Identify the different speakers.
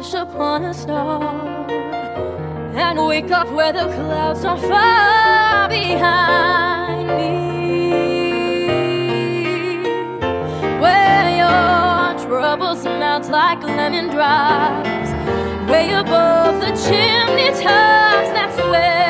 Speaker 1: wish upon a star and wake up where the clouds are far behind me, where your troubles melt like lemon drops, way above the chimney tops. That's where